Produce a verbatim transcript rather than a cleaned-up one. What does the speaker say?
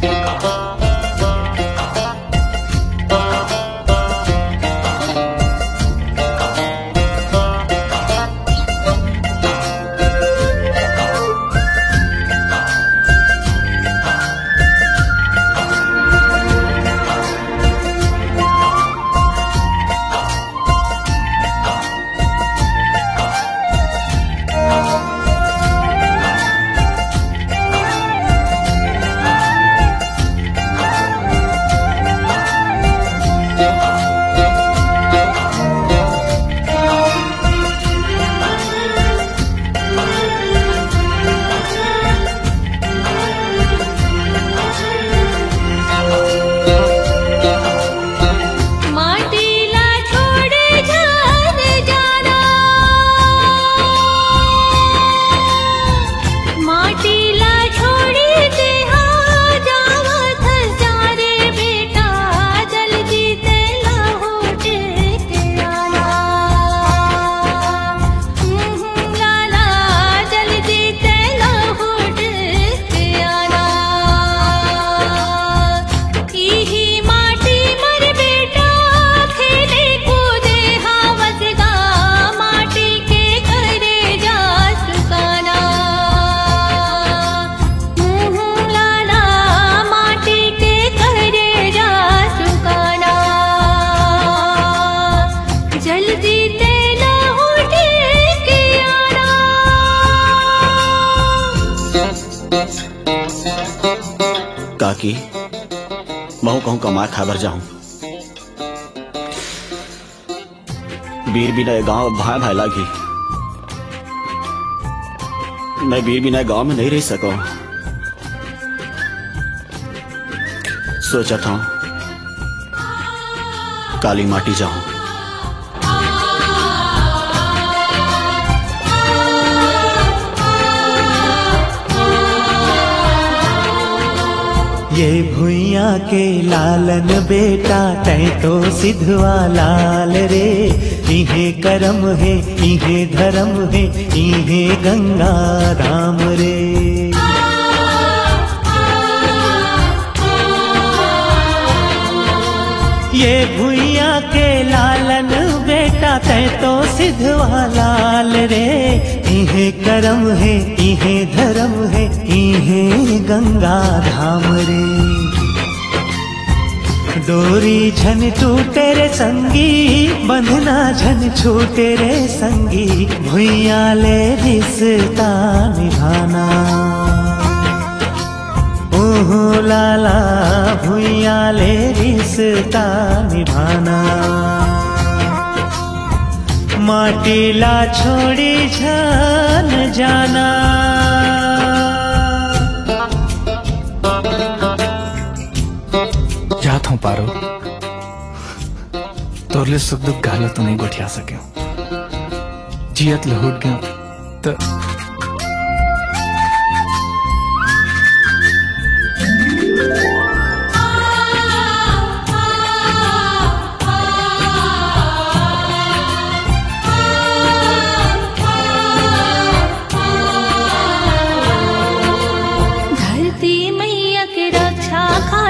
काकी महू कहूँ कमा खबर जाऊं बीर बिना गांव भाई भाई लागी मैं बीर बिना गांव में नहीं रह सकूं। सोचा था काली माटी जाऊं। ये भुइया के लालन बेटा तै तो सिधवा लाल रे। इहे करम है इहे धर्म है इहे गंगा धाम रे। ये भुइया के लालन बेटा तै तो सिधवा लाल रे। इहे करम है इहे धर्म है इहे गंगा धाम रे। डोरी झन टूटे रे संगी बंधना झन छूटे रे संगी। भुइया ले रिश्ता निभाना ओहो लाला भुइया ले रिश्ता निभाना। माटीला छोड़ी झन जाना। जात हूँ पारो तोरले सुख दुख गालो तो नहीं गोठिया सके जियत लहुट गया तो धरती मैया के रक्षा